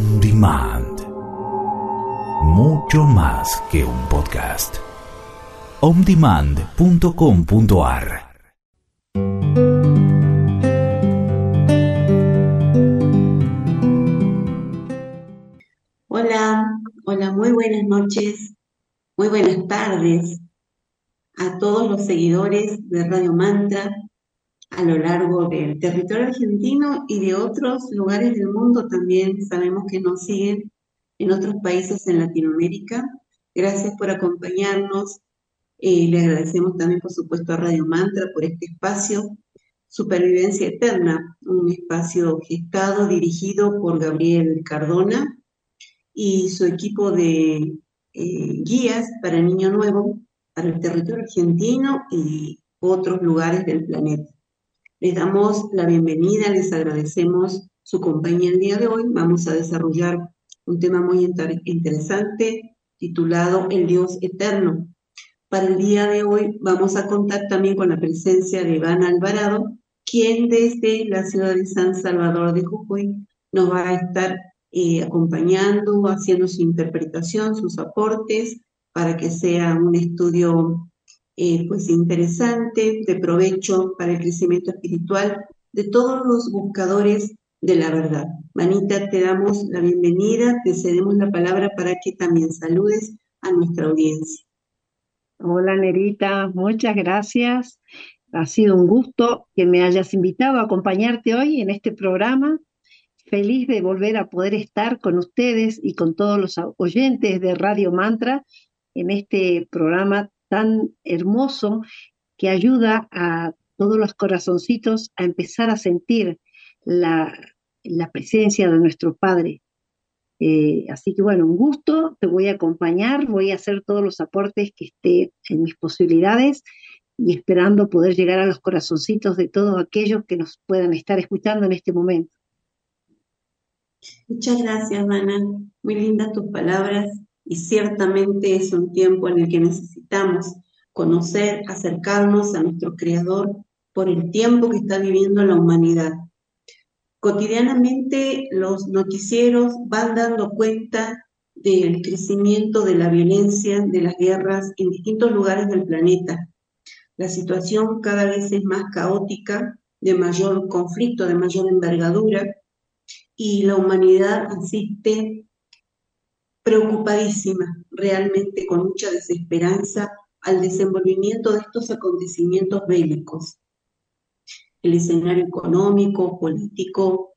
On Demand. Mucho más que un podcast. ondemand.com.ar. Hola, muy buenas noches, muy buenas tardes a todos los seguidores de Radio Mantra a lo largo del territorio argentino y de otros lugares del mundo también. Sabemos que nos siguen en otros países en Latinoamérica. Gracias por acompañarnos. Le agradecemos también, por supuesto, a Radio Mantra por este espacio, Supervivencia Eterna, un espacio gestado, dirigido por Gabriel Cardona y su equipo de guías para el Niño Nuevo, para el territorio argentino y otros lugares del planeta. Les damos la bienvenida, les agradecemos su compañía el día de hoy. Vamos a desarrollar un tema muy interesante titulado El Dios Eterno. Para el día de hoy vamos a contar también con la presencia de Iván Alvarado, quien desde la ciudad de San Salvador de Jujuy nos va a estar acompañando, haciendo su interpretación, sus aportes, para que sea un estudio pues interesante, de provecho para el crecimiento espiritual de todos los buscadores de la verdad. Manita, te damos la bienvenida, te cedemos la palabra para que también saludes a nuestra audiencia. Hola Nerita, muchas gracias. Ha sido un gusto que me hayas invitado a acompañarte hoy en este programa. Feliz de volver a poder estar con ustedes y con todos los oyentes de Radio Mantra en este programa tan hermoso que ayuda a todos los corazoncitos a empezar a sentir la, la presencia de nuestro Padre. Así que bueno, un gusto, te voy a acompañar, voy a hacer todos los aportes que esté en mis posibilidades y esperando poder llegar a los corazoncitos de todos aquellos que nos puedan estar escuchando en este momento. Muchas gracias, Mana. Muy lindas tus palabras y ciertamente es un tiempo en el que necesitamos conocer, acercarnos a nuestro Creador por el tiempo que está viviendo la humanidad. Cotidianamente los noticieros van dando cuenta del crecimiento de la violencia, de las guerras en distintos lugares del planeta. La situación cada vez es más caótica, de mayor conflicto, de mayor envergadura, y la humanidad asiste preocupadísima, realmente con mucha desesperanza, al desenvolvimiento de estos acontecimientos bélicos. El escenario económico, político,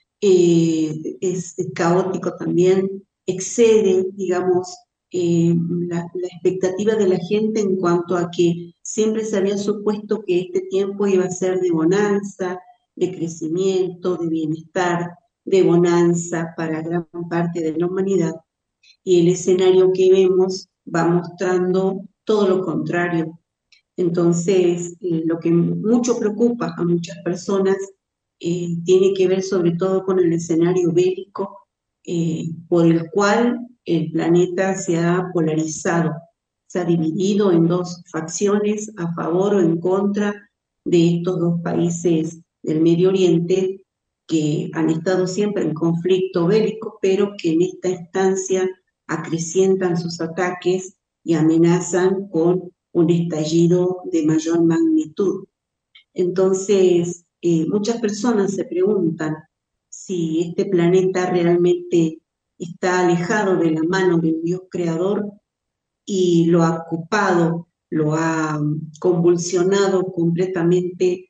es caótico también, excede, digamos, la expectativa de la gente en cuanto a que siempre se había supuesto que este tiempo iba a ser de bonanza, de crecimiento, de bienestar, de bonanza para gran parte de la humanidad. Y el escenario que vemos va mostrando todo lo contrario. Entonces, lo que mucho preocupa a muchas personas tiene que ver sobre todo con el escenario bélico por el cual el planeta se ha polarizado, se ha dividido en dos facciones a favor o en contra de estos dos países del Medio Oriente que han estado siempre en conflicto bélico, pero que en esta instancia acrecientan sus ataques y amenazan con un estallido de mayor magnitud. Entonces, muchas personas se preguntan si este planeta realmente está alejado de la mano del Dios creador y lo ha ocupado, lo ha convulsionado completamente,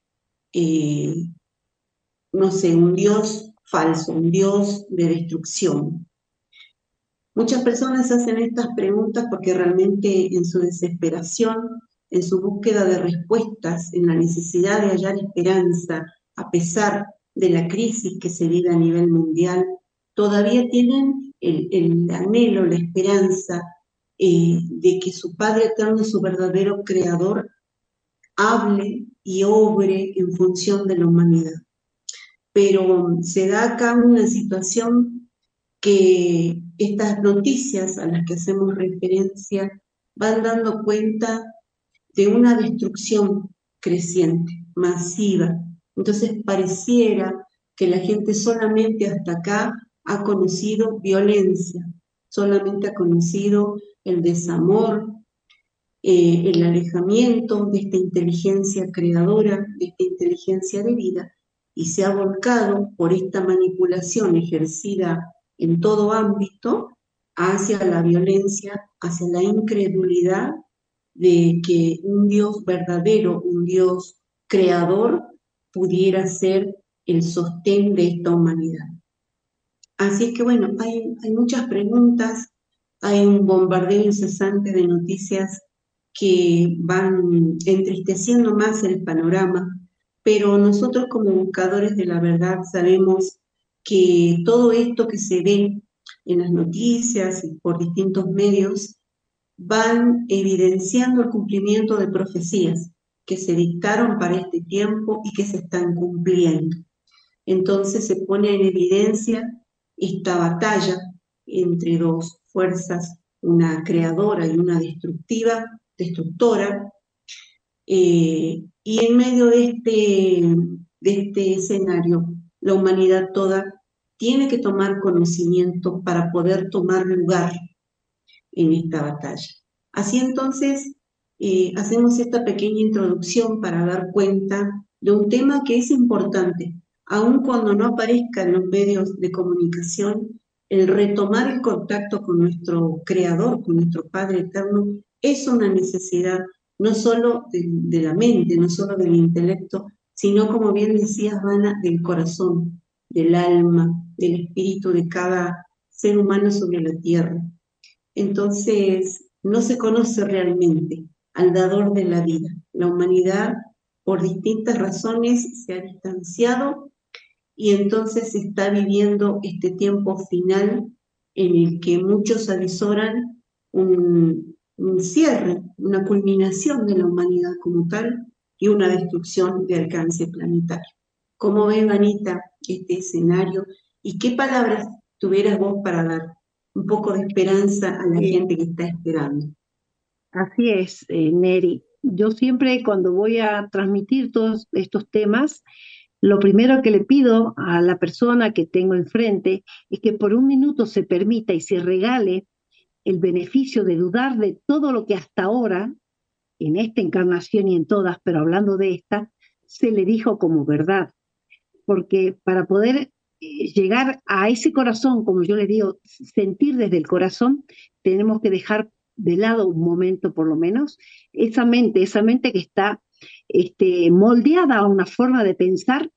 no sé, un Dios falso, un Dios de destrucción. Muchas personas hacen estas preguntas porque realmente en su desesperación, en su búsqueda de respuestas, en la necesidad de hallar esperanza, a pesar de la crisis que se vive a nivel mundial, todavía tienen el anhelo, la esperanza de que su Padre Eterno y su verdadero Creador hable y obre en función de la humanidad. Pero se da acá una situación que estas noticias a las que hacemos referencia van dando cuenta de una destrucción creciente, masiva. Entonces pareciera que la gente solamente hasta acá ha conocido violencia, solamente ha conocido el desamor, el alejamiento de esta inteligencia creadora, de esta inteligencia de vida, y se ha volcado por esta manipulación ejercida en todo ámbito hacia la violencia, hacia la incredulidad de que un Dios verdadero, un Dios creador, pudiera ser el sostén de esta humanidad. Así que bueno, hay muchas preguntas, hay un bombardeo incesante de noticias que van entristeciendo más el panorama, pero nosotros como buscadores de la verdad sabemos que todo esto que se ve en las noticias y por distintos medios van evidenciando el cumplimiento de profecías que se dictaron para este tiempo y que se están cumpliendo. Entonces se pone en evidencia esta batalla entre dos fuerzas, una creadora y una destructora, y en medio de este escenario, la humanidad toda tiene que tomar conocimiento para poder tomar lugar en esta batalla. Así entonces, hacemos esta pequeña introducción para dar cuenta de un tema que es importante, aun cuando no aparezca en los medios de comunicación. El retomar el contacto con nuestro Creador, con nuestro Padre Eterno, es una necesidad no solo de la mente, no solo del intelecto, sino, como bien decías, Vana, del corazón, del alma, del espíritu de cada ser humano sobre la tierra. Entonces, no se conoce realmente al dador de la vida. La humanidad, por distintas razones, se ha distanciado y entonces se está viviendo este tiempo final en el que muchos avisoran un cierre, una culminación de la humanidad como tal y una destrucción de alcance planetario. ¿Cómo ves, Vanita, este escenario? ¿Y qué palabras tuvieras vos para dar un poco de esperanza a la gente que está esperando? Así es, Neri. Yo siempre cuando voy a transmitir todos estos temas, lo primero que le pido a la persona que tengo enfrente es que por un minuto se permita y se regale el beneficio de dudar de todo lo que hasta ahora, en esta encarnación y en todas, pero hablando de esta, se le dijo como verdad. Porque para poder llegar a ese corazón, como yo le digo, sentir desde el corazón, tenemos que dejar de lado un momento por lo menos esa mente que está moldeada a una forma de pensar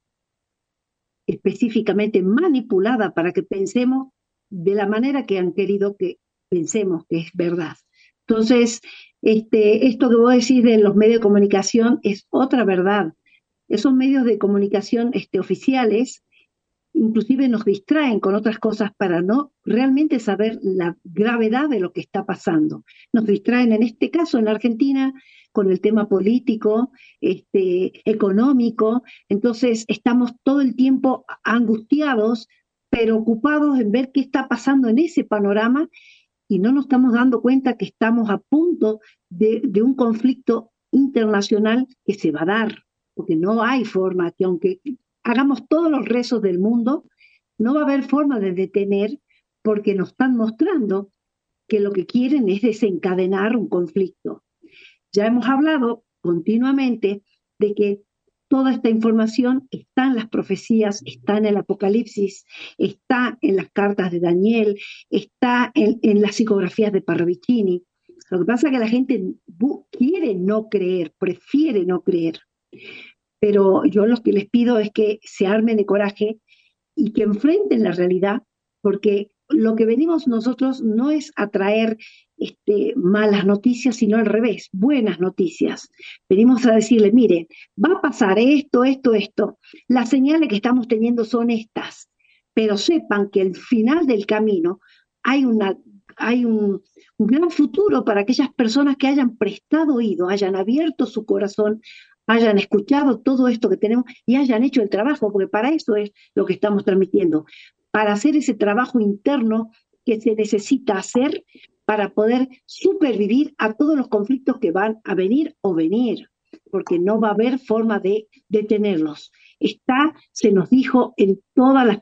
específicamente manipulada para que pensemos de la manera que han querido que pensemos que es verdad. Entonces, esto que vos decís de los medios de comunicación es otra verdad. Esos medios de comunicación oficiales inclusive nos distraen con otras cosas para no realmente saber la gravedad de lo que está pasando. Nos distraen en este caso en la Argentina con el tema político, económico, entonces estamos todo el tiempo angustiados, preocupados en ver qué está pasando en ese panorama y no nos estamos dando cuenta que estamos a punto de un conflicto internacional que se va a dar, porque no hay forma que aunque hagamos todos los rezos del mundo, no va a haber forma de detener porque nos están mostrando que lo que quieren es desencadenar un conflicto. Ya hemos hablado continuamente de que toda esta información está en las profecías, está en el Apocalipsis, está en las cartas de Daniel, está en las psicografías de Parravicini. Lo que pasa es que la gente quiere no creer, prefiere no creer. Pero yo lo que les pido es que se armen de coraje y que enfrenten la realidad, porque lo que venimos nosotros no es a traer malas noticias, sino al revés, buenas noticias. Venimos a decirle, miren, va a pasar esto, esto, esto. Las señales que estamos teniendo son estas, pero sepan que al final del camino hay un gran futuro para aquellas personas que hayan prestado oído, hayan abierto su corazón, hayan escuchado todo esto que tenemos y hayan hecho el trabajo, porque para eso es lo que estamos transmitiendo, para hacer ese trabajo interno que se necesita hacer para poder supervivir a todos los conflictos que van a venir o venir, porque no va a haber forma de detenerlos. Se nos dijo en todas las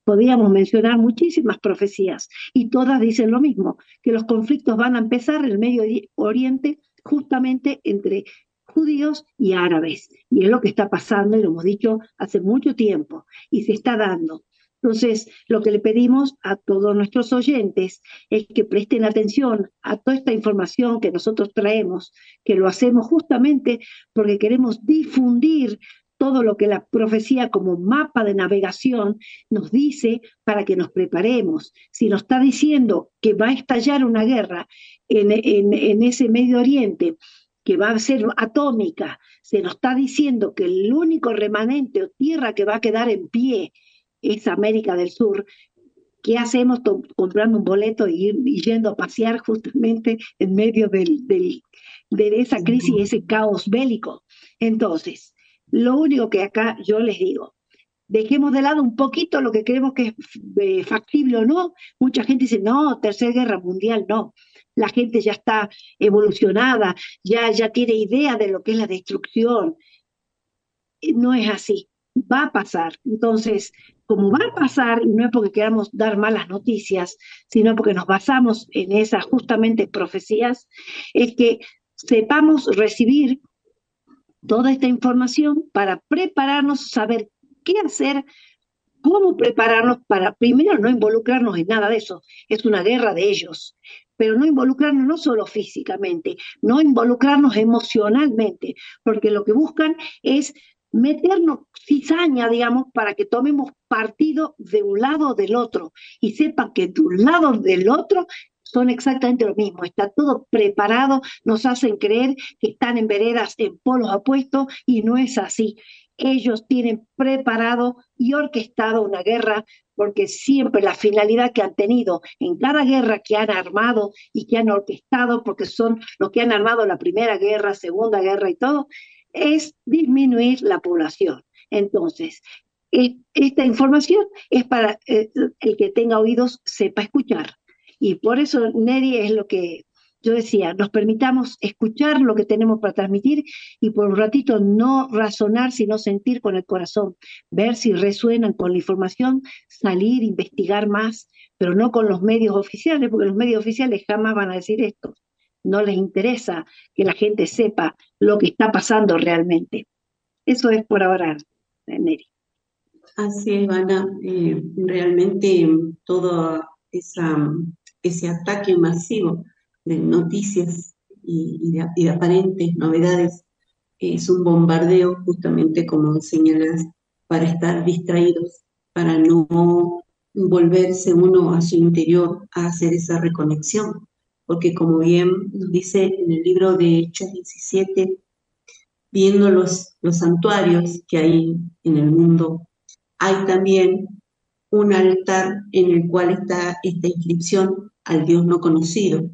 Podríamos mencionar muchísimas profecías y todas dicen lo mismo, que los conflictos van a empezar en el Medio Oriente justamente entre judíos y árabes. Y es lo que está pasando y lo hemos dicho hace mucho tiempo y se está dando. Entonces, lo que le pedimos a todos nuestros oyentes es que presten atención a toda esta información que nosotros traemos, que lo hacemos justamente porque queremos difundir todo lo que la profecía como mapa de navegación nos dice para que nos preparemos. Si nos está diciendo que va a estallar una guerra en ese Medio Oriente, que va a ser atómica, se nos está diciendo que el único remanente o tierra que va a quedar en pie es América del Sur. ¿Qué hacemos comprando un boleto y yendo a pasear justamente en medio de esa crisis, ese caos bélico? Entonces, lo único que acá yo les digo, dejemos de lado un poquito lo que creemos que es factible o no. Mucha gente dice, no, tercera guerra mundial, no. La gente ya está evolucionada, ya tiene idea de lo que es la destrucción. No es así, va a pasar. Entonces, como va a pasar, y no es porque queramos dar malas noticias, sino porque nos basamos en esas justamente profecías, es que sepamos recibir toda esta información para prepararnos, saber qué hacer, cómo prepararnos para, primero, no involucrarnos en nada de eso. Es una guerra de ellos, pero no involucrarnos no solo físicamente, no involucrarnos emocionalmente, porque lo que buscan es meternos cizaña, digamos, para que tomemos partido de un lado o del otro y sepan que de un lado o del otro son exactamente lo mismo, está todo preparado, nos hacen creer que están en veredas, en polos opuestos, y no es así. Ellos tienen preparado y orquestado una guerra, porque siempre la finalidad que han tenido en cada guerra que han armado y que han orquestado, porque son los que han armado la Primera Guerra, Segunda Guerra y todo, es disminuir la población. Entonces, esta información es para el que tenga oídos sepa escuchar. Y por eso, Neri, es lo que yo decía, nos permitamos escuchar lo que tenemos para transmitir y por un ratito no razonar, sino sentir con el corazón, ver si resuenan con la información, salir, investigar más, pero no con los medios oficiales, porque los medios oficiales jamás van a decir esto. No les interesa que la gente sepa lo que está pasando realmente. Eso es por ahora, Neri. Así es, Ana. Realmente todo ese ataque masivo de noticias y de aparentes novedades es un bombardeo, justamente como señalas, para estar distraídos, para no volverse uno a su interior a hacer esa reconexión. Porque como bien nos dice en el libro de Hechos 17, viendo los santuarios que hay en el mundo, hay también un altar en el cual está esta inscripción al Dios no conocido.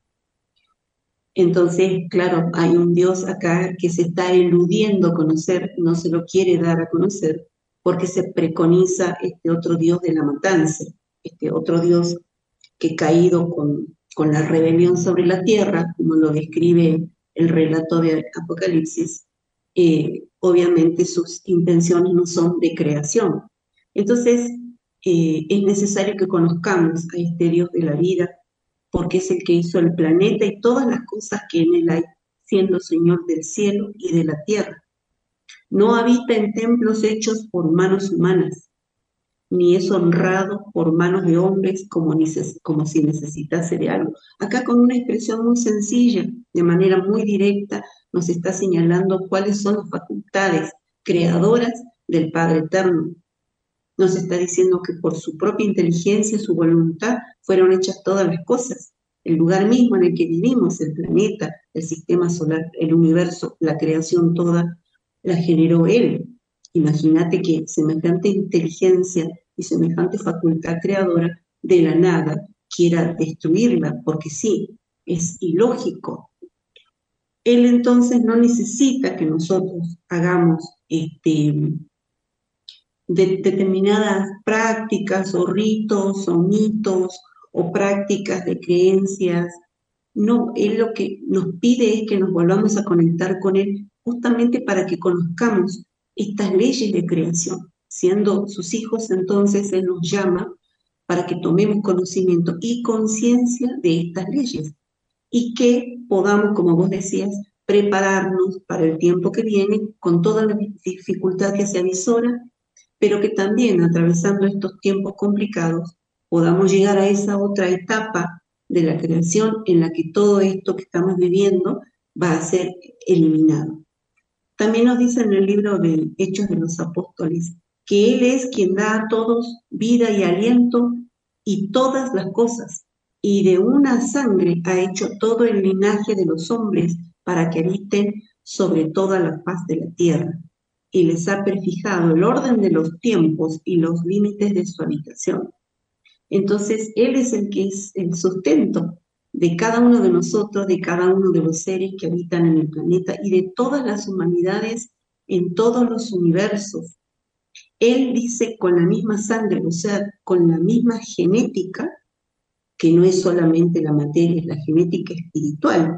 Entonces, claro, hay un Dios acá que se está eludiendo conocer, no se lo quiere dar a conocer, porque se preconiza este otro Dios de la matanza, este otro Dios que caído con la rebelión sobre la tierra, como lo describe el relato de Apocalipsis, obviamente sus intenciones no son de creación. Entonces, es necesario que conozcamos a este Dios de la vida, porque es el que hizo el planeta y todas las cosas que en él hay, siendo Señor del cielo y de la tierra. No habita en templos hechos por manos humanas, ni es honrado por manos de hombres como si necesitase de algo. Acá con una expresión muy sencilla, de manera muy directa, nos está señalando cuáles son las facultades creadoras del Padre Eterno. Nos está diciendo que por su propia inteligencia, su voluntad, fueron hechas todas las cosas. El lugar mismo en el que vivimos, el planeta, el sistema solar, el universo, la creación toda, la generó Él. Imagínate que semejante inteligencia y semejante facultad creadora de la nada quiera destruirla, porque sí, es ilógico. Él entonces no necesita que nosotros hagamos determinadas prácticas o ritos o mitos o prácticas de creencias. No, Él lo que nos pide es que nos volvamos a conectar con Él justamente para que conozcamos estas leyes de creación. siendo sus hijos, entonces Él nos llama para que tomemos conocimiento y conciencia de estas leyes y que podamos, como vos decías, prepararnos para el tiempo que viene con toda la dificultad que se avisora, pero que también atravesando estos tiempos complicados podamos llegar a esa otra etapa de la creación en la que todo esto que estamos viviendo va a ser eliminado. También nos dice en el libro de Hechos de los Apóstoles que Él es quien da a todos vida y aliento y todas las cosas, y de una sangre ha hecho todo el linaje de los hombres para que habiten sobre toda la faz de la tierra, y les ha prefijado el orden de los tiempos y los límites de su habitación. Entonces, Él es el que es el sustento de cada uno de nosotros, de cada uno de los seres que habitan en el planeta y de todas las humanidades en todos los universos. Él dice con la misma sangre, o sea, con la misma genética, que no es solamente la materia, es la genética espiritual.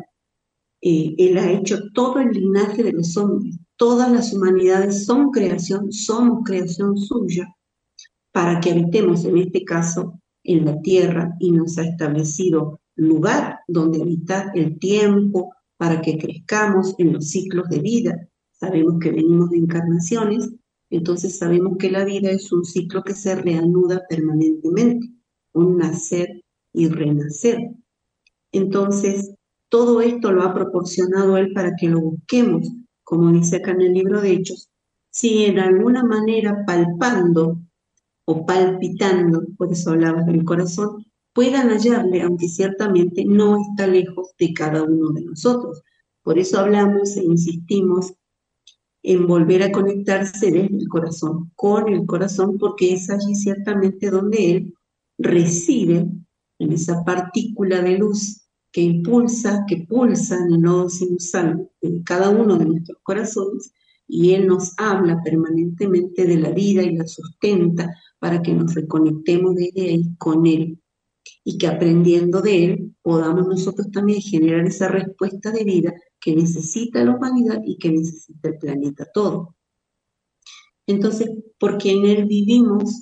Él ha hecho todo el linaje de los hombres. Todas las humanidades son creación, somos creación suya, para que habitemos, en este caso, en la tierra, y nos ha establecido lugar donde habitar el tiempo, para que crezcamos en los ciclos de vida. Sabemos que venimos de encarnaciones, entonces sabemos que la vida es un ciclo que se reanuda permanentemente, un nacer y renacer. Entonces, todo esto lo ha proporcionado Él para que lo busquemos, como dice acá en el libro de Hechos, si en alguna manera palpando o palpitando, por eso hablabas del corazón, puedan hallarle, aunque ciertamente no está lejos de cada uno de nosotros. Por eso hablamos e insistimos en volver a conectarse desde el corazón, con el corazón, porque es allí ciertamente donde Él reside, en esa partícula de luz que impulsa, que pulsa en el nodo sinusal de cada uno de nuestros corazones, y Él nos habla permanentemente de la vida y la sustenta para que nos reconectemos desde ahí con Él, y que aprendiendo de Él podamos nosotros también generar esa respuesta de vida que necesita la humanidad y que necesita el planeta todo. Entonces, porque en Él vivimos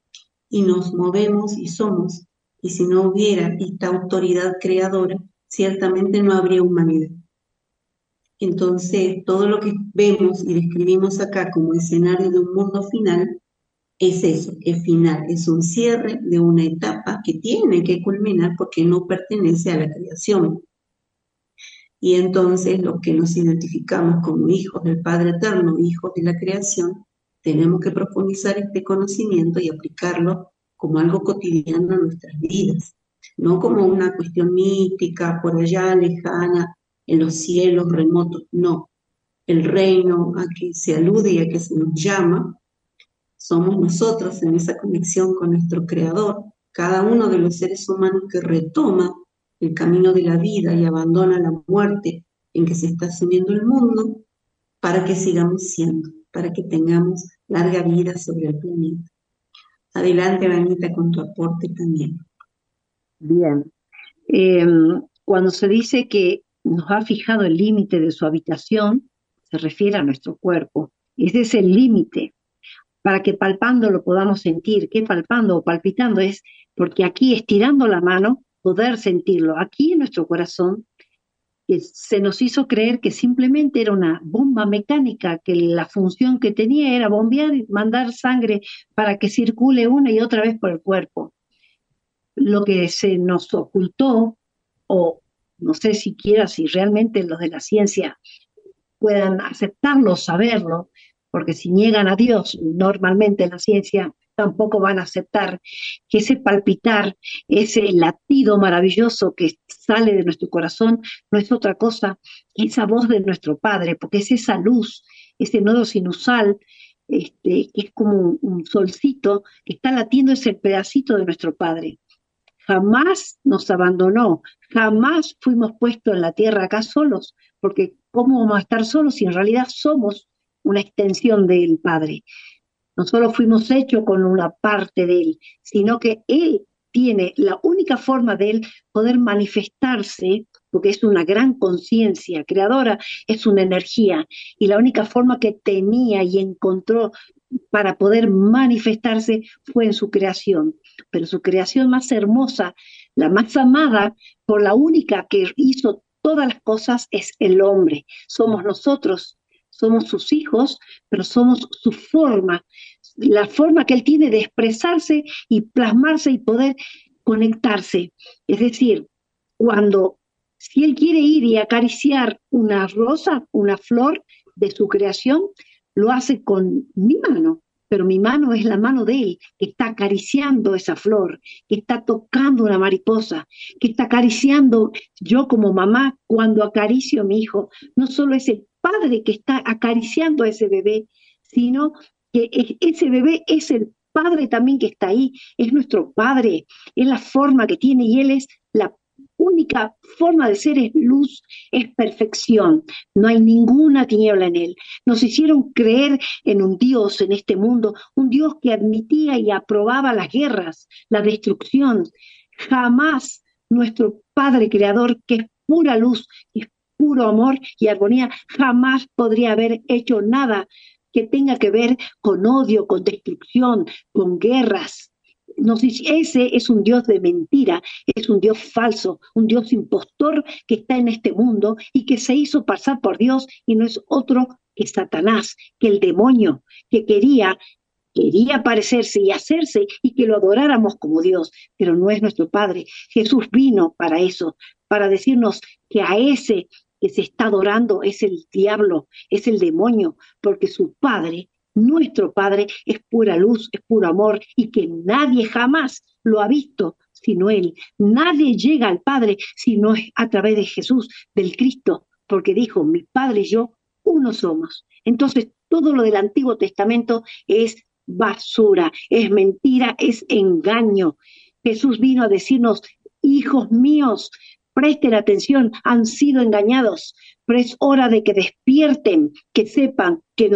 y nos movemos y somos, y si no hubiera esta autoridad creadora, ciertamente no habría humanidad. Entonces, todo lo que vemos y describimos acá como escenario de un mundo final, es eso, es final, es un cierre de una etapa que tiene que culminar porque no pertenece a la creación. Y entonces los que nos identificamos como hijos del Padre Eterno, hijos de la creación, tenemos que profundizar este conocimiento y aplicarlo como algo cotidiano en nuestras vidas, no como una cuestión mística, por allá, lejana, en los cielos remotos, no. El reino a que se alude y a que se nos llama, somos nosotros en esa conexión con nuestro Creador, cada uno de los seres humanos que retoma el camino de la vida y abandona la muerte en que se está sumiendo el mundo, para que sigamos siendo, para que tengamos larga vida sobre el planeta. Adelante, Vanita, con tu aporte también. Bien. Cuando se dice que nos ha fijado el límite de su habitación, se refiere a nuestro cuerpo. Ese es el límite. Para que palpando lo podamos sentir. ¿Qué palpando o palpitando? Es porque aquí, estirando la mano, poder sentirlo. Aquí en nuestro corazón, que se nos hizo creer que simplemente era una bomba mecánica, que la función que tenía era bombear y mandar sangre para que circule una y otra vez por el cuerpo. Lo que se nos ocultó, o no sé siquiera si realmente los de la ciencia puedan aceptarlo, saberlo, porque si niegan a Dios, normalmente en la ciencia tampoco van a aceptar que ese palpitar, ese latido maravilloso que sale de nuestro corazón, no es otra cosa que esa voz de nuestro Padre, porque es esa luz, ese nodo sinusal, que es como un solcito que está latiendo, es el pedacito de nuestro Padre. Jamás nos abandonó, jamás fuimos puestos en la tierra acá solos, porque ¿cómo vamos a estar solos si en realidad somos una extensión del Padre? No solo fuimos hechos con una parte de Él, sino que Él tiene la única forma de Él poder manifestarse, porque es una gran conciencia creadora, es una energía, y la única forma que tenía y encontró para poder manifestarse fue en su creación, pero su creación más hermosa, la más amada, por la única que hizo todas las cosas, es el hombre. Somos nosotros, somos sus hijos, pero somos su forma, la forma que él tiene de expresarse y plasmarse y poder conectarse. Es decir, cuando, si él quiere ir y acariciar una rosa, una flor de su creación, lo hace con mi mano, pero mi mano es la mano de él, que está acariciando esa flor, que está tocando una mariposa, que está acariciando. Yo como mamá, cuando acaricio a mi hijo, no solo es el padre que está acariciando a ese bebé, sino que ese bebé es el padre también que está ahí, es nuestro padre, es la forma que tiene y él es la única forma de ser, es luz, es perfección, no hay ninguna tiniebla en él. Nos hicieron creer en un Dios en este mundo, un Dios que admitía y aprobaba las guerras, la destrucción. Jamás nuestro Padre Creador, que es pura luz, que es puro amor y armonía, jamás podría haber hecho nada que tenga que ver con odio, con destrucción, con guerras. Ese es un Dios de mentira, es un Dios falso, un Dios impostor que está en este mundo y que se hizo pasar por Dios y no es otro que Satanás, que el demonio, que quería parecerse y hacerse y que lo adoráramos como Dios, pero no es nuestro Padre. Jesús vino para eso, para decirnos que a ese que se está adorando es el diablo, es el demonio, porque su Padre, nuestro Padre, es pura luz, es puro amor y que nadie jamás lo ha visto sino Él. Nadie llega al Padre si no es a través de Jesús, del Cristo, porque dijo, mi Padre y yo uno somos. Entonces, todo lo del Antiguo Testamento es basura, es mentira, es engaño. Jesús vino a decirnos, hijos míos, presten atención, han sido engañados, pero es hora de que despierten, que sepan que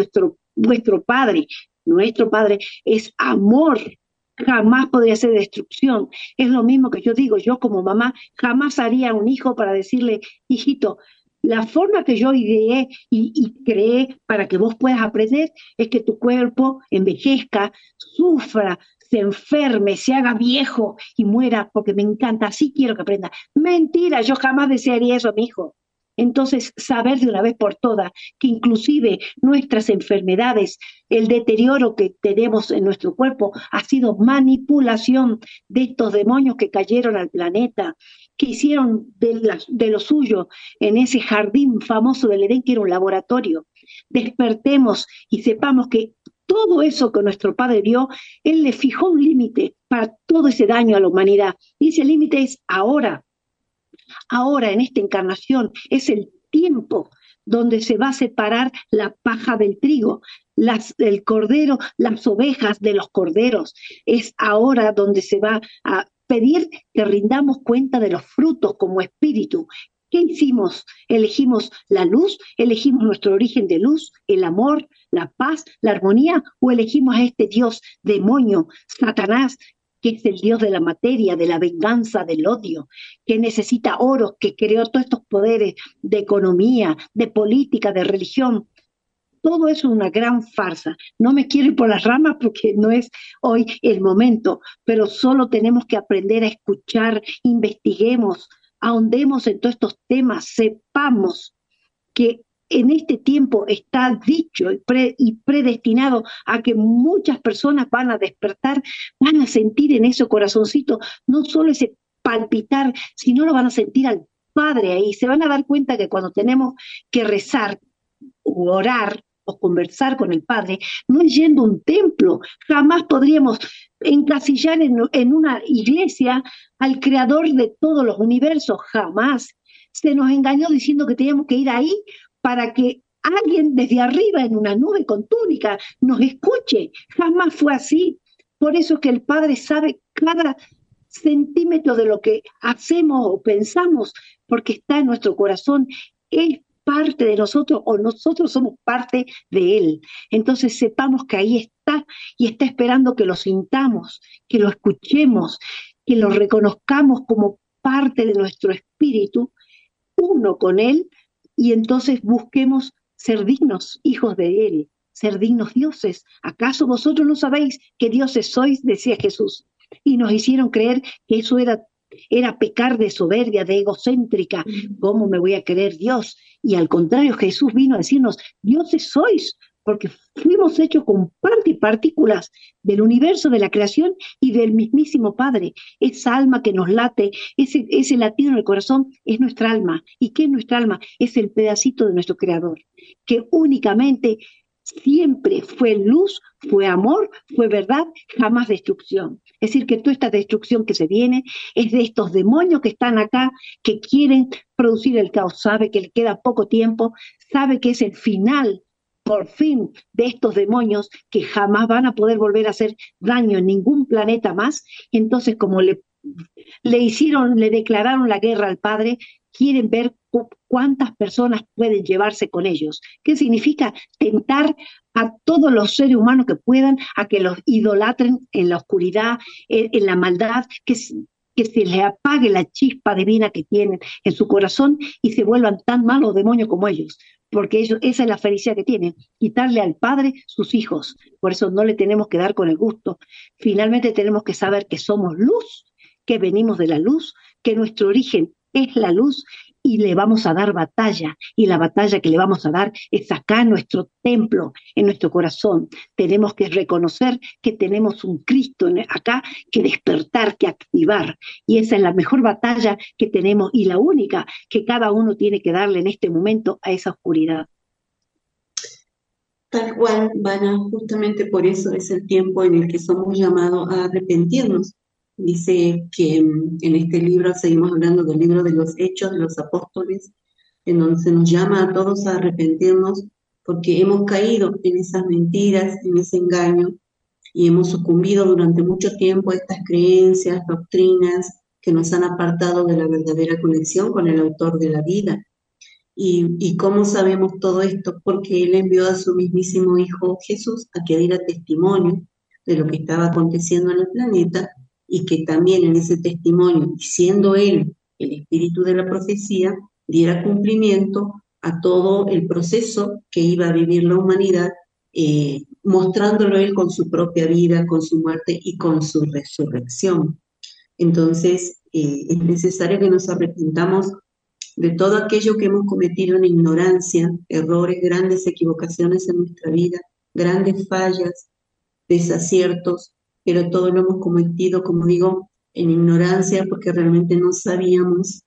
nuestro Padre es amor, jamás podría ser destrucción. Es lo mismo que yo digo, yo como mamá jamás haría a un hijo para decirle, hijito, la forma que yo ideé y creé para que vos puedas aprender es que tu cuerpo envejezca, sufra, se enferme, se haga viejo y muera porque me encanta, así quiero que aprenda. Mentira, yo jamás desearía eso a mi hijo. Entonces, saber de una vez por todas que inclusive nuestras enfermedades, el deterioro que tenemos en nuestro cuerpo, ha sido manipulación de estos demonios que cayeron al planeta, que hicieron de lo suyo en ese jardín famoso del Edén, que era un laboratorio. Despertemos y sepamos que todo eso que nuestro Padre vio, Él le fijó un límite para todo ese daño a la humanidad. Y ese límite es ahora. Ahora, en esta encarnación, es el tiempo donde se va a separar la paja del trigo, el cordero, las ovejas de los corderos. Es ahora donde se va a pedir que rindamos cuenta de los frutos como espíritu. ¿Qué hicimos? ¿Elegimos la luz? ¿Elegimos nuestro origen de luz, el amor, la paz, la armonía? ¿O elegimos a este Dios demonio, Satanás, que es el Dios de la materia, de la venganza, del odio, que necesita oro, que creó todos estos poderes de economía, de política, de religión? Todo eso es una gran farsa. No me quiero ir por las ramas porque no es hoy el momento, pero solo tenemos que aprender a escuchar, investiguemos, ahondemos en todos estos temas, sepamos que en este tiempo está dicho y predestinado a que muchas personas van a despertar, van a sentir en ese corazoncito no solo ese palpitar, sino lo van a sentir al Padre ahí. Se van a dar cuenta que cuando tenemos que rezar o orar o conversar con el Padre, no es yendo a un templo. Jamás podríamos encasillar en una iglesia al creador de todos los universos, jamás. Se nos engañó diciendo que teníamos que ir ahí para que alguien desde arriba en una nube con túnica nos escuche. Jamás fue así. Por eso es que el Padre sabe cada centímetro de lo que hacemos o pensamos, porque está en nuestro corazón, es parte de nosotros o nosotros somos parte de Él. Entonces sepamos que ahí está y está esperando que lo sintamos, que lo escuchemos, que lo reconozcamos como parte de nuestro espíritu, uno con Él, y entonces busquemos ser dignos hijos de Él. ser dignos dioses. ¿Acaso vosotros no sabéis que dioses sois? Decía Jesús. Y nos hicieron creer que eso era pecar de soberbia, de egocéntrica. ¿Cómo me voy a creer Dios? Y al contrario, Jesús vino a decirnos, dioses sois, porque fuimos hechos con parte y partículas del universo, de la creación y del mismísimo Padre. Esa alma que nos late, ese latido en el corazón es nuestra alma. ¿Y qué es nuestra alma? Es el pedacito de nuestro Creador, que únicamente siempre fue luz, fue amor, fue verdad, jamás destrucción. Es decir, que toda esta destrucción que se viene es de estos demonios que están acá, que quieren producir el caos, sabe que le queda poco tiempo, sabe que es el final, por fin, de estos demonios que jamás van a poder volver a hacer daño en ningún planeta más. Entonces, como le declararon la guerra al Padre, quieren ver cuántas personas pueden llevarse con ellos. ¿Qué significa? Tentar a todos los seres humanos que puedan a que los idolatren en la oscuridad, en la maldad, que se les apague la chispa divina que tienen en su corazón y se vuelvan tan malos demonios como ellos, porque ellos, esa es la felicidad que tienen, quitarle al Padre sus hijos. Por eso no le tenemos que dar con el gusto. Finalmente tenemos que saber que somos luz, que venimos de la luz, que nuestro origen es la luz y le vamos a dar batalla. Y la batalla que le vamos a dar es acá en nuestro templo, en nuestro corazón. Tenemos que reconocer que tenemos un Cristo acá que despertar, que activar. Y esa es la mejor batalla que tenemos y la única que cada uno tiene que darle en este momento a esa oscuridad. Tal cual, Vana, justamente por eso es el tiempo en el que somos llamados a arrepentirnos. Dice que en este libro, seguimos hablando del libro de los Hechos de los Apóstoles, en donde se nos llama a todos a arrepentirnos porque hemos caído en esas mentiras, en ese engaño, y hemos sucumbido durante mucho tiempo a estas creencias, doctrinas que nos han apartado de la verdadera conexión con el autor de la vida. ¿Y cómo sabemos todo esto? Porque Él envió a su mismísimo Hijo Jesús a que diera testimonio de lo que estaba aconteciendo en el planeta y que también en ese testimonio, siendo Él el espíritu de la profecía, diera cumplimiento a todo el proceso que iba a vivir la humanidad, mostrándolo Él con su propia vida, con su muerte y con su resurrección. Entonces, es necesario que nos arrepintamos de todo aquello que hemos cometido en ignorancia, errores, grandes equivocaciones en nuestra vida, grandes fallas, desaciertos, pero todo lo hemos cometido, como digo, en ignorancia porque realmente no sabíamos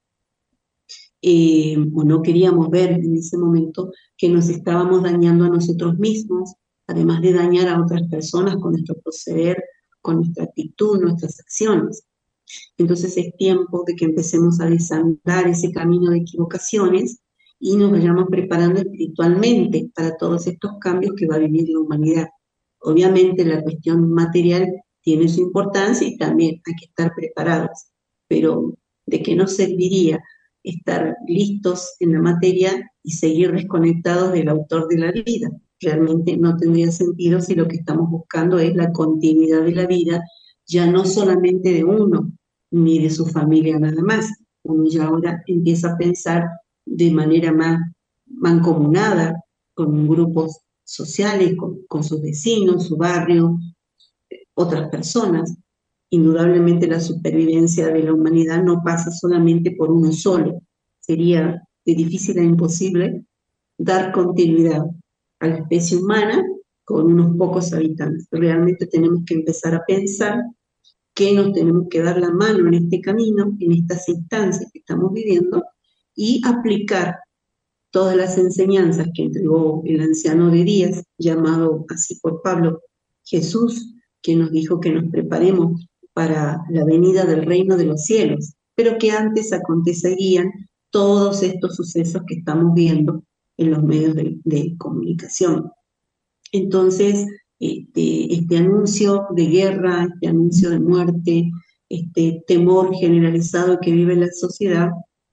o no queríamos ver en ese momento que nos estábamos dañando a nosotros mismos, además de dañar a otras personas con nuestro proceder, con nuestra actitud, nuestras acciones. Entonces es tiempo de que empecemos a desandar ese camino de equivocaciones y nos vayamos preparando espiritualmente para todos estos cambios que va a vivir la humanidad. Obviamente la cuestión material tiene su importancia y también hay que estar preparados, pero ¿de qué nos serviría estar listos en la materia y seguir desconectados del autor de la vida? Realmente no tendría sentido si lo que estamos buscando es la continuidad de la vida, ya no solamente de uno, ni de su familia nada más. Uno ya ahora empieza a pensar de manera más mancomunada, con grupos sociales, con sus vecinos, su barrio, otras personas. Indudablemente la supervivencia de la humanidad no pasa solamente por uno solo. Sería de difícil e imposible dar continuidad a la especie humana con unos pocos habitantes. Realmente tenemos que empezar a pensar que nos tenemos que dar la mano en este camino, en estas instancias que estamos viviendo, y aplicar todas las enseñanzas que entregó el anciano de Díaz, llamado así por Pablo Jesús, que nos dijo que nos preparemos para la venida del reino de los cielos, pero que antes acontecerían todos estos sucesos que estamos viendo en los medios de comunicación. Entonces, este anuncio de guerra, este anuncio de muerte, este temor generalizado que vive la sociedad,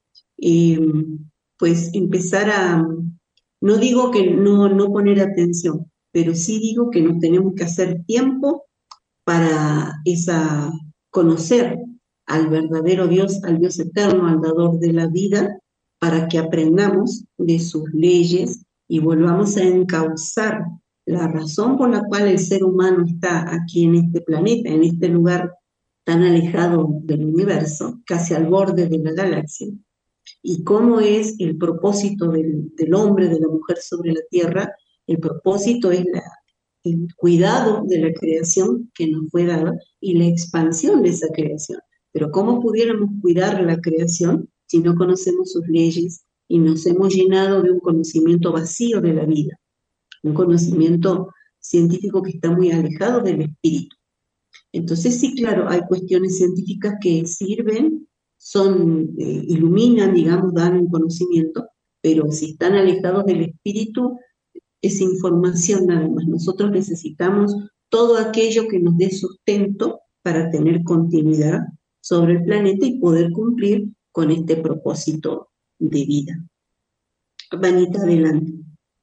pues empezar a, no digo que no poner atención, pero sí digo que nos tenemos que hacer tiempo para conocer al verdadero Dios, al Dios eterno, al dador de la vida, para que aprendamos de sus leyes y volvamos a encauzar la razón por la cual el ser humano está aquí en este planeta, en este lugar tan alejado del universo, casi al borde de la galaxia, y cómo es el propósito del hombre, de la mujer sobre la tierra. El propósito es el cuidado de la creación que nos fue dada y la expansión de esa creación. Pero ¿cómo pudiéramos cuidar la creación si no conocemos sus leyes y nos hemos llenado de un conocimiento vacío de la vida, un conocimiento científico que está muy alejado del espíritu? Entonces sí, claro, hay cuestiones científicas que sirven, iluminan, digamos, dan un conocimiento, pero si están alejados del espíritu, es información nada más. Nosotros necesitamos todo aquello que nos dé sustento para tener continuidad sobre el planeta y poder cumplir con este propósito de vida. Vanita, adelante.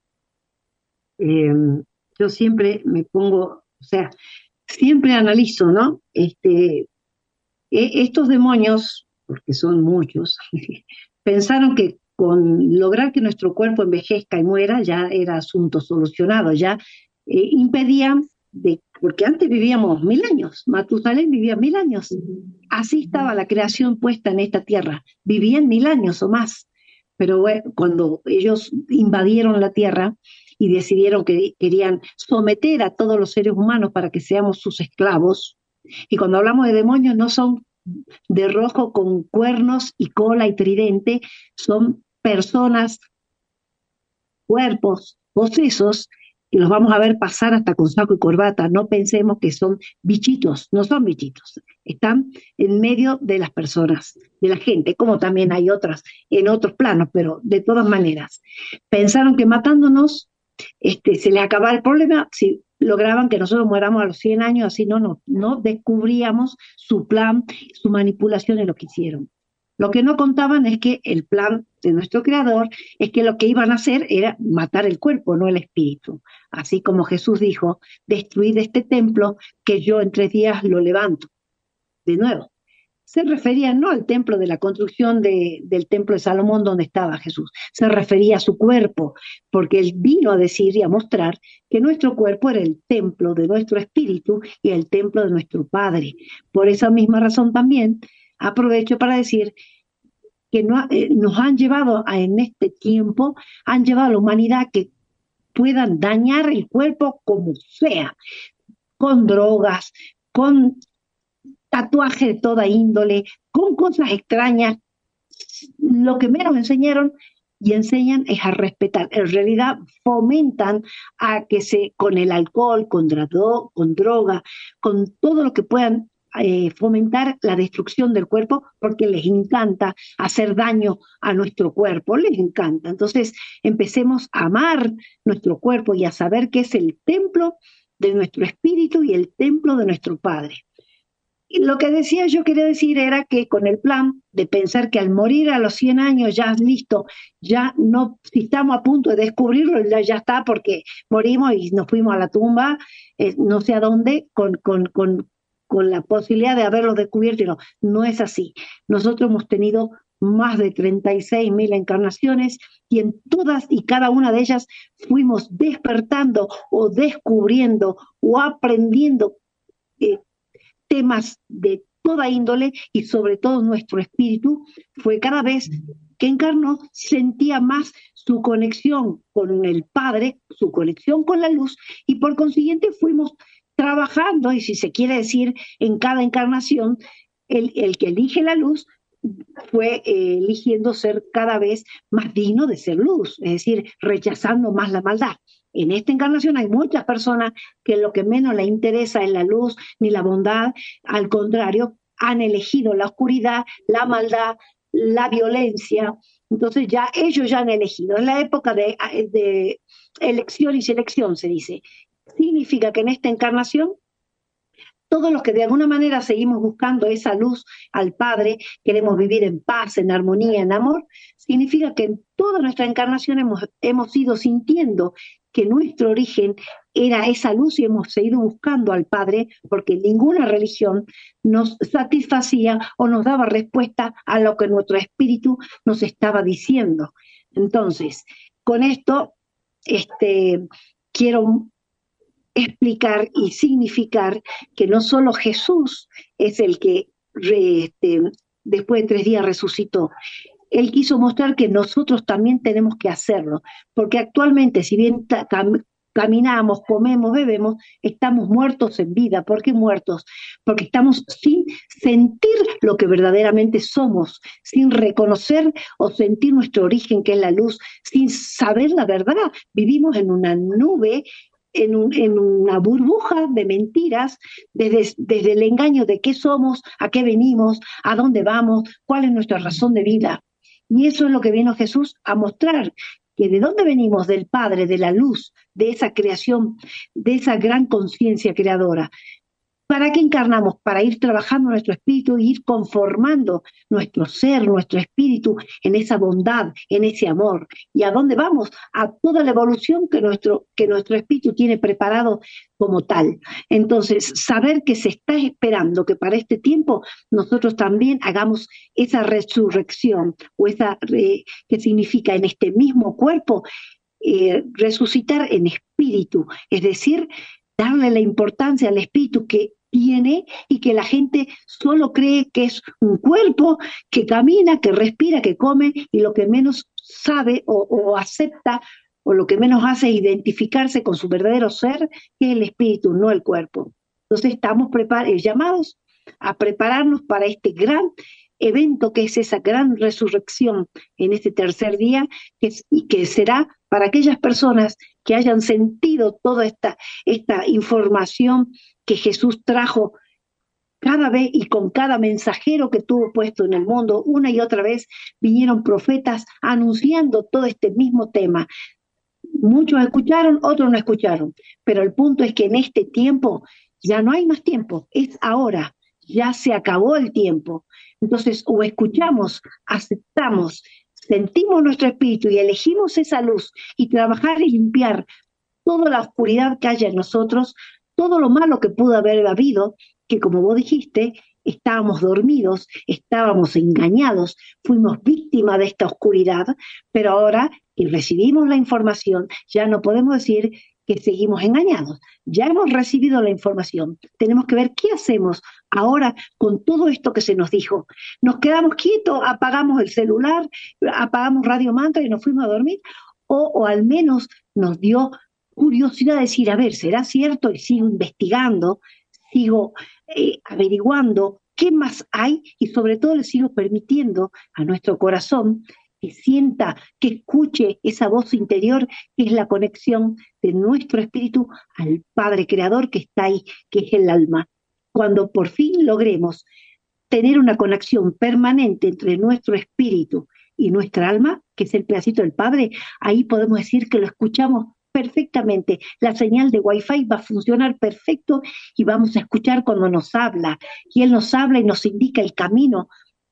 Yo siempre me pongo, o sea, siempre analizo, ¿no? Estos demonios, porque son muchos, pensaron que con lograr que nuestro cuerpo envejezca y muera ya era asunto solucionado, ya impedían, porque antes vivíamos 1000 años, Matusalén vivía 1000 años, así estaba la creación puesta en esta tierra, vivían 1000 años o más, pero bueno, cuando ellos invadieron la tierra y decidieron que querían someter a todos los seres humanos para que seamos sus esclavos, y cuando hablamos de demonios no son de rojo con cuernos y cola y tridente, son personas, cuerpos, posesos, y los vamos a ver pasar hasta con saco y corbata. No pensemos que son bichitos, no son bichitos, están en medio de las personas, de la gente, como también hay otras en otros planos, pero de todas maneras. Pensaron que matándonos se les acababa el problema si lograban que nosotros muéramos a los 100 años, así no descubríamos su plan, su manipulación y lo que hicieron. Lo que no contaban es que el plan de nuestro creador es que lo que iban a hacer era matar el cuerpo, no el espíritu. Así como Jesús dijo, destruid este templo que yo en 3 días lo levanto. De nuevo, se refería no al templo de la construcción del templo de Salomón donde estaba Jesús, se refería a su cuerpo, porque él vino a decir y a mostrar que nuestro cuerpo era el templo de nuestro espíritu y el templo de nuestro Padre. Por esa misma razón también aprovecho para decir que nos han llevado en este tiempo, han llevado a la humanidad que puedan dañar el cuerpo como sea, con drogas, con tatuaje de toda índole, con cosas extrañas. Lo que menos enseñaron y enseñan es a respetar. En realidad fomentan a que con el alcohol, con droga, con todo lo que puedan fomentar la destrucción del cuerpo, porque les encanta hacer daño a nuestro cuerpo, les encanta. Entonces empecemos a amar nuestro cuerpo y a saber que es el templo de nuestro espíritu y el templo de nuestro Padre. Y lo que yo quería decir era que con el plan de pensar que al morir a los 100 años ya es listo, ya no, si estamos a punto de descubrirlo, ya está, porque morimos y nos fuimos a la tumba, no sé a dónde, con la posibilidad de haberlo descubierto. No es así. Nosotros hemos tenido más de 36.000 encarnaciones y en todas y cada una de ellas fuimos despertando o descubriendo o aprendiendo temas de toda índole, y sobre todo nuestro espíritu fue cada vez que encarnó, sentía más su conexión con el Padre, su conexión con la luz, y por consiguiente fuimos trabajando, y si se quiere decir, en cada encarnación, el que elige la luz fue eligiendo ser cada vez más digno de ser luz, es decir, rechazando más la maldad. En esta encarnación hay muchas personas que lo que menos les interesa es la luz ni la bondad, al contrario, han elegido la oscuridad, la maldad, la violencia. Entonces ellos ya han elegido. En la época de elección y selección se dice. Significa que en esta encarnación todos los que de alguna manera seguimos buscando esa luz al Padre, queremos vivir en paz, en armonía, en amor, significa que en toda nuestra encarnación hemos ido sintiendo que nuestro origen era esa luz y hemos seguido buscando al Padre, porque ninguna religión nos satisfacía o nos daba respuesta a lo que nuestro espíritu nos estaba diciendo. Entonces, con esto quiero explicar y significar que no solo Jesús es el que después de 3 días resucitó. Él quiso mostrar que nosotros también tenemos que hacerlo, porque actualmente, si bien caminamos, comemos, bebemos, estamos muertos en vida. ¿Por qué muertos? Porque estamos sin sentir lo que verdaderamente somos, sin reconocer o sentir nuestro origen, que es la luz, sin saber la verdad. Vivimos en una nube, en una burbuja de mentiras, desde el engaño de qué somos, a qué venimos, a dónde vamos, cuál es nuestra razón de vida. Y eso es lo que vino Jesús a mostrar, que de dónde venimos, del Padre, de la luz, de esa creación, de esa gran conciencia creadora. ¿Para qué encarnamos? Para ir trabajando nuestro espíritu e ir conformando nuestro ser, nuestro espíritu en esa bondad, en ese amor. ¿Y a dónde vamos? A toda la evolución que nuestro espíritu tiene preparado como tal. Entonces, saber que se está esperando que para este tiempo nosotros también hagamos esa resurrección, o esa que significa en este mismo cuerpo resucitar en espíritu, es decir, darle la importancia al espíritu que tiene, y que la gente solo cree que es un cuerpo que camina, que respira, que come, y lo que menos sabe o acepta, o lo que menos hace es identificarse con su verdadero ser, que es el espíritu, no el cuerpo. Entonces estamos llamados a prepararnos para este gran evento, que es esa gran resurrección en este tercer día, y que será para aquellas personas que hayan sentido toda esta información que Jesús trajo cada vez, y con cada mensajero que tuvo puesto en el mundo. Una y otra vez vinieron profetas anunciando todo este mismo tema. Muchos escucharon, otros no escucharon, pero el punto es que en este tiempo ya no hay más tiempo, es ahora, ya se acabó el tiempo. Entonces, o escuchamos, aceptamos, sentimos nuestro espíritu y elegimos esa luz, y trabajar y limpiar toda la oscuridad que haya en nosotros, todo lo malo que pudo haber habido, que como vos dijiste, estábamos dormidos, estábamos engañados, fuimos víctimas de esta oscuridad, pero ahora que recibimos la información, ya no podemos decir que seguimos engañados. Ya hemos recibido la información, tenemos que ver qué hacemos ahora con todo esto que se nos dijo. ¿Nos quedamos quietos, apagamos el celular, apagamos Radio Mantra y nos fuimos a dormir? O al menos nos dio curiosidad de decir, a ver, ¿será cierto? Y sigo investigando, sigo averiguando qué más hay, y sobre todo le sigo permitiendo a nuestro corazón que sienta, que escuche esa voz interior, que es la conexión de nuestro espíritu al Padre Creador que está ahí, que es el alma. Cuando por fin logremos tener una conexión permanente entre nuestro espíritu y nuestra alma, que es el pedacito del Padre, ahí podemos decir que lo escuchamos perfectamente. La señal de Wi-Fi va a funcionar perfecto, y vamos a escuchar cuando nos habla, y Él nos habla y nos indica el camino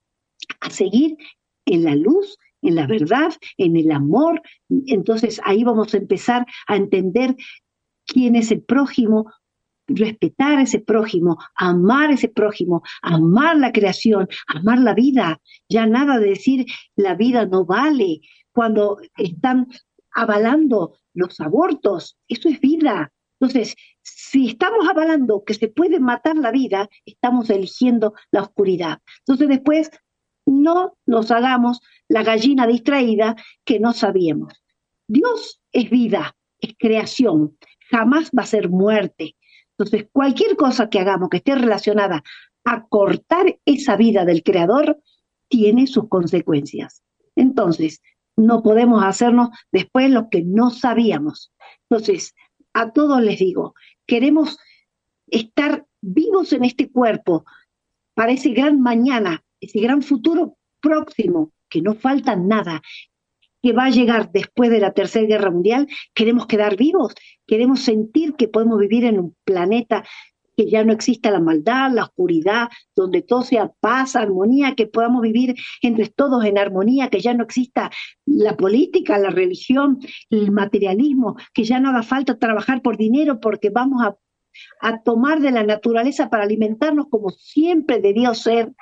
a seguir en la luz, en la verdad, en el amor. Entonces ahí vamos a empezar a entender quién es el prójimo, respetar a ese prójimo, amar a ese prójimo, amar la creación, amar la vida. Ya nada de decir la vida no vale, cuando están avalando los abortos. Eso es vida. Entonces, si estamos avalando que se puede matar la vida, estamos eligiendo la oscuridad. Entonces después no nos hagamos la gallina distraída que no sabíamos. Dios es vida, es creación, jamás va a ser muerte. Entonces, cualquier cosa que hagamos que esté relacionada a cortar esa vida del Creador, tiene sus consecuencias. Entonces, no podemos hacernos después lo que no sabíamos. Entonces, a todos les digo, queremos estar vivos en este cuerpo para ese gran mañana, ese gran futuro próximo, que no falta nada, que va a llegar después de la Tercera Guerra Mundial. Queremos quedar vivos, queremos sentir que podemos vivir en un planeta que ya no exista la maldad, la oscuridad, donde todo sea paz, armonía, que podamos vivir entre todos en armonía, que ya no exista la política, la religión, el materialismo, que ya no haga falta trabajar por dinero, porque vamos a tomar de la naturaleza para alimentarnos como siempre debió ser,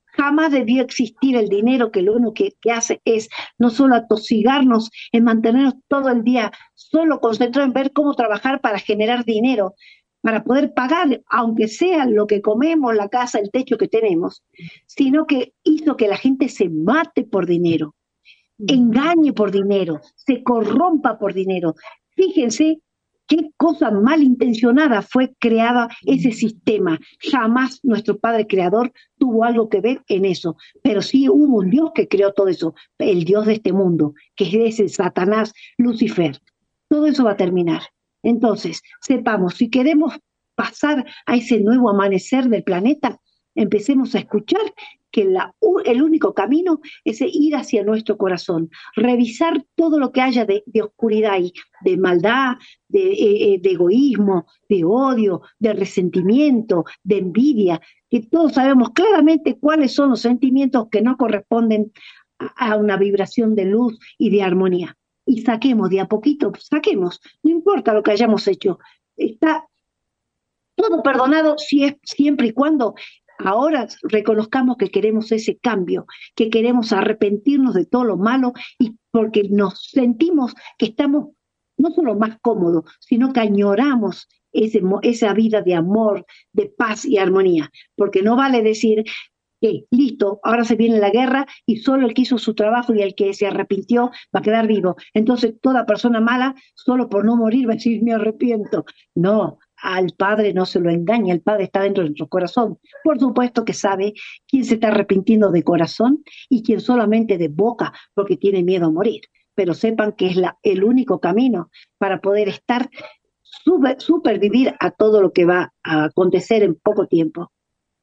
Jamás debió existir el dinero que lo único que hace es no solo atosigarnos, en mantenernos todo el día solo concentrados en ver cómo trabajar para generar dinero, para poder pagar, aunque sea lo que comemos, la casa, el techo que tenemos, sino que hizo que la gente se mate por dinero, engañe por dinero, se corrompa por dinero. Fíjense qué cosa malintencionada fue creada ese sistema. Jamás nuestro Padre Creador tuvo algo que ver en eso, pero sí hubo un Dios que creó todo eso, el Dios de este mundo, que es ese Satanás, Lucifer. Todo eso va a terminar. Entonces, sepamos, si queremos pasar a ese nuevo amanecer del planeta, empecemos a escuchar que el único camino es ir hacia nuestro corazón, revisar todo lo que haya de oscuridad y de maldad, de egoísmo, de odio, de resentimiento, de envidia, que todos sabemos claramente cuáles son los sentimientos que no corresponden a una vibración de luz y de armonía. Y saquemos de a poquito, saquemos, no importa lo que hayamos hecho, está todo perdonado si es, siempre y cuando ahora reconozcamos que queremos ese cambio, que queremos arrepentirnos de todo lo malo y porque nos sentimos que estamos no solo más cómodos, sino que añoramos esa vida de amor, de paz y armonía. Porque no vale decir que listo, ahora se viene la guerra y solo el que hizo su trabajo y el que se arrepintió va a quedar vivo. Entonces toda persona mala, solo por no morir, va a decir me arrepiento. No, al Padre no se lo engaña, el Padre está dentro de nuestro corazón. Por supuesto que sabe quién se está arrepintiendo de corazón y quién solamente de boca porque tiene miedo a morir. Pero sepan que es el único camino para poder estar, supervivir a todo lo que va a acontecer en poco tiempo.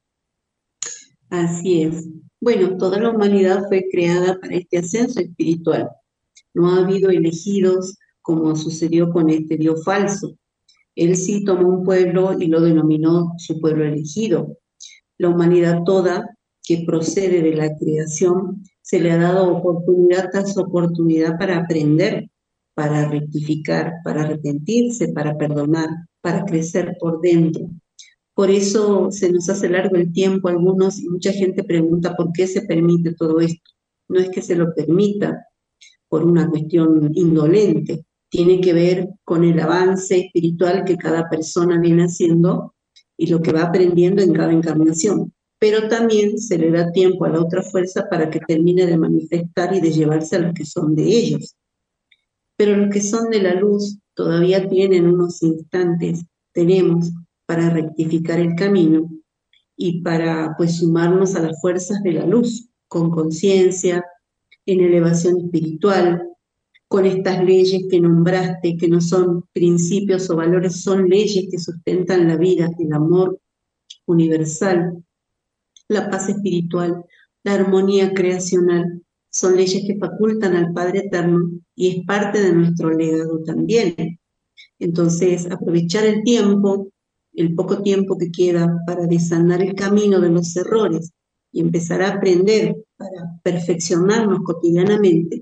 Así es. Bueno, toda la humanidad fue creada para este ascenso espiritual. No ha habido elegidos como sucedió con este Dios falso. Él sí tomó un pueblo y lo denominó su pueblo elegido. La humanidad toda, que procede de la creación, se le ha dado oportunidad tras oportunidad para aprender, para rectificar, para arrepentirse, para perdonar, para crecer por dentro. Por eso se nos hace largo el tiempo algunos y mucha gente pregunta por qué se permite todo esto. No es que se lo permita por una cuestión indolente, tiene que ver con el avance espiritual que cada persona viene haciendo y lo que va aprendiendo en cada encarnación. Pero también se le da tiempo a la otra fuerza para que termine de manifestar y de llevarse a los que son de ellos. Pero los que son de la luz todavía tienen unos instantes, tenemos, para rectificar el camino y para pues sumarnos a las fuerzas de la luz, con conciencia, en elevación espiritual, con estas leyes que nombraste, que no son principios o valores, son leyes que sustentan la vida, el amor universal, la paz espiritual, la armonía creacional, son leyes que facultan al Padre Eterno y es parte de nuestro legado también. Entonces, aprovechar el tiempo, el poco tiempo que queda para desanar el camino de los errores y empezar a aprender para perfeccionarnos cotidianamente,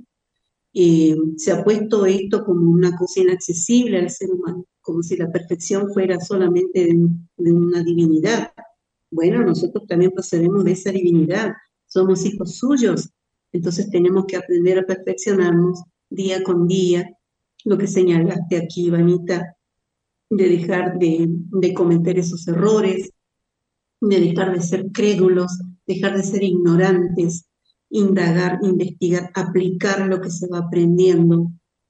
se ha puesto esto como una cosa inaccesible al ser humano, como si la perfección fuera solamente de una divinidad. Bueno, nosotros también procedemos de esa divinidad, somos hijos suyos, entonces tenemos que aprender a perfeccionarnos día con día, lo que señalaste aquí, Vanita, de dejar de cometer esos errores, de dejar de ser crédulos, dejar de ser ignorantes, indagar, investigar, aplicar lo que se va aprendiendo,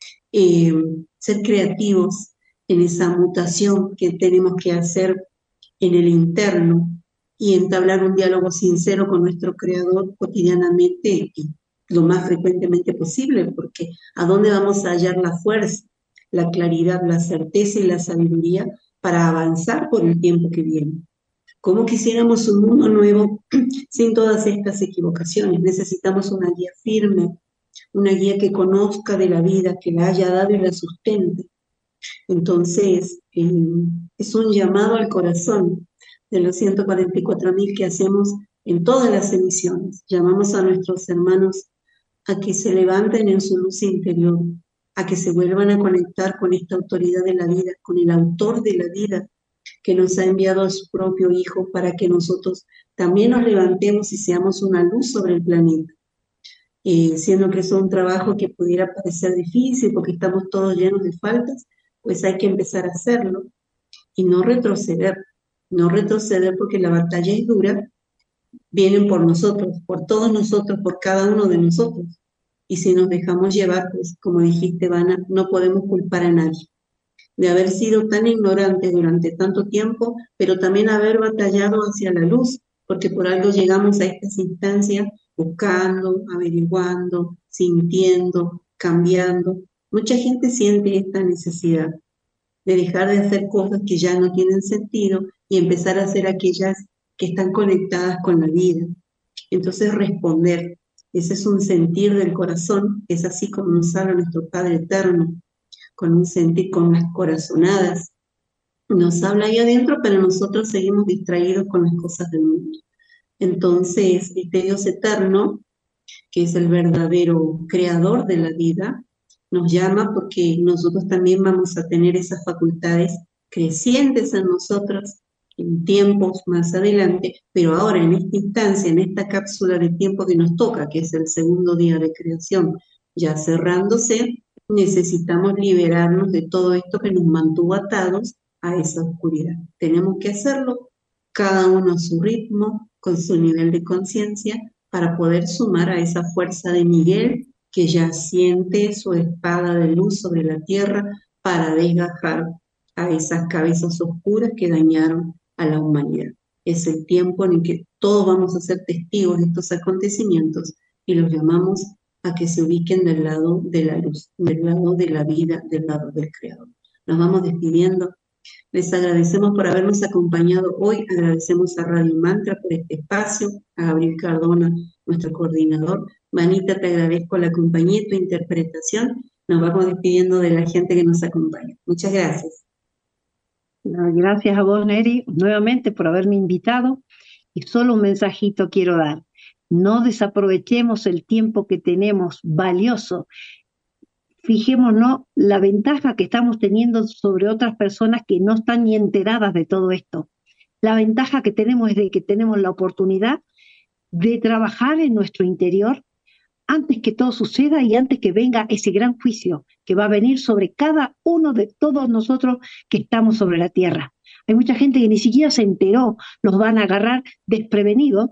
ser creativos en esa mutación que tenemos que hacer en el interno y entablar un diálogo sincero con nuestro Creador cotidianamente y lo más frecuentemente posible, porque ¿a dónde vamos a hallar la fuerza, la claridad, la certeza y la sabiduría para avanzar por el tiempo que viene? ¿Cómo quisiéramos un mundo nuevo sin todas estas equivocaciones? Necesitamos una guía firme, una guía que conozca de la vida, que la haya dado y la sustente. Entonces, es un llamado al corazón de los 144.000 que hacemos en todas las emisiones. Llamamos a nuestros hermanos a que se levanten en su luz interior, a que se vuelvan a conectar con esta autoridad de la vida, con el autor de la vida, que nos ha enviado a su propio Hijo para que nosotros también nos levantemos y seamos una luz sobre el planeta. Siendo que es un trabajo que pudiera parecer difícil porque estamos todos llenos de faltas, pues hay que empezar a hacerlo y no retroceder porque la batalla es dura, vienen por nosotros, por todos nosotros, por cada uno de nosotros. Y si nos dejamos llevar, pues como dijiste, Vana, no podemos culpar a nadie de haber sido tan ignorantes durante tanto tiempo, pero también haber batallado hacia la luz, porque por algo llegamos a estas instancias buscando, averiguando, sintiendo, cambiando. Mucha gente siente esta necesidad de dejar de hacer cosas que ya no tienen sentido y empezar a hacer aquellas que están conectadas con la vida. Entonces responder, ese es un sentir del corazón, es así como nos habla nuestro Padre Eterno, con un sentir, con las corazonadas. Nos habla ahí adentro, pero nosotros seguimos distraídos con las cosas del mundo. Entonces, este Dios eterno, que es el verdadero creador de la vida, nos llama porque nosotros también vamos a tener esas facultades crecientes en nosotros en tiempos más adelante, pero ahora en esta instancia, en esta cápsula de tiempo que nos toca, que es el segundo día de creación, ya cerrándose, necesitamos liberarnos de todo esto que nos mantuvo atados a esa oscuridad. Tenemos que hacerlo cada uno a su ritmo, con su nivel de conciencia, para poder sumar a esa fuerza de Miguel que ya siente su espada de luz sobre la tierra para desgajar a esas cabezas oscuras que dañaron a la humanidad. Es el tiempo en el que todos vamos a ser testigos de estos acontecimientos y los llamamos a que se ubiquen del lado de la luz, del lado de la vida, del lado del Creador. Nos vamos despidiendo. Les agradecemos por habernos acompañado hoy, agradecemos a Radio Mantra por este espacio, a Gabriel Cardona, nuestro coordinador. Vanita, te agradezco la compañía y tu interpretación. Nos vamos despidiendo de la gente que nos acompaña. Muchas gracias. Gracias a vos, Neri, nuevamente por haberme invitado. Y solo un mensajito quiero dar. No desaprovechemos el tiempo que tenemos valioso. Fijémonos la ventaja que estamos teniendo sobre otras personas que no están ni enteradas de todo esto. La ventaja que tenemos es de que tenemos la oportunidad de trabajar en nuestro interior antes que todo suceda y antes que venga ese gran juicio que va a venir sobre cada uno de todos nosotros que estamos sobre la tierra. Hay mucha gente que ni siquiera se enteró, los van a agarrar desprevenidos,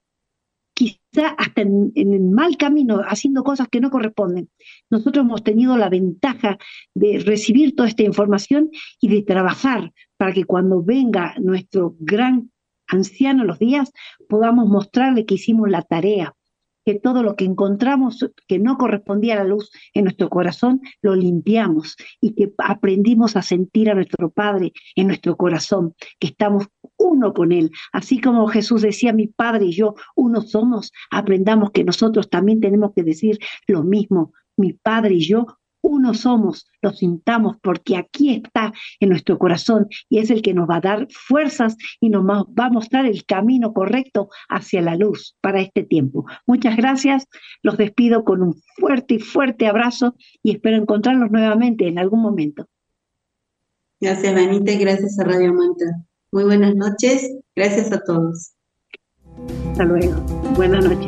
quizá hasta en el mal camino, haciendo cosas que no corresponden. Nosotros hemos tenido la ventaja de recibir toda esta información y de trabajar para que cuando venga nuestro gran anciano los días, podamos mostrarle que hicimos la tarea, que todo lo que encontramos que no correspondía a la luz en nuestro corazón, lo limpiamos y que aprendimos a sentir a nuestro Padre en nuestro corazón, que estamos uno con Él. Así como Jesús decía, mi Padre y yo uno somos, aprendamos que nosotros también tenemos que decir lo mismo, mi Padre y yo uno somos, lo sintamos, porque aquí está en nuestro corazón y es el que nos va a dar fuerzas y nos va a mostrar el camino correcto hacia la luz para este tiempo. Muchas gracias, los despido con un fuerte abrazo y espero encontrarlos nuevamente en algún momento. Gracias, Vanita, y gracias a Radio Mantra. Muy buenas noches, gracias a todos. Hasta luego, buenas noches.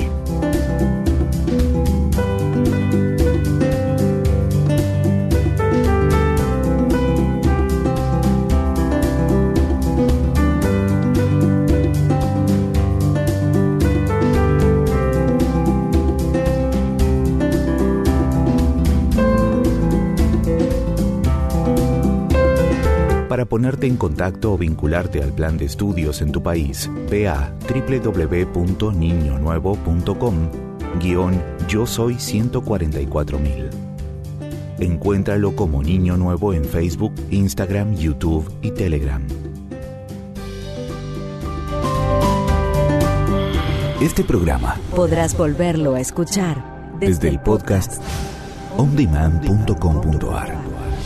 Para ponerte en contacto o vincularte al plan de estudios en tu país, ve a www.niñonuevo.com/yo soy 144.000. Encuéntralo como Niño Nuevo en Facebook, Instagram, YouTube y Telegram. Este programa podrás volverlo a escuchar desde el podcast ondemand.com.ar.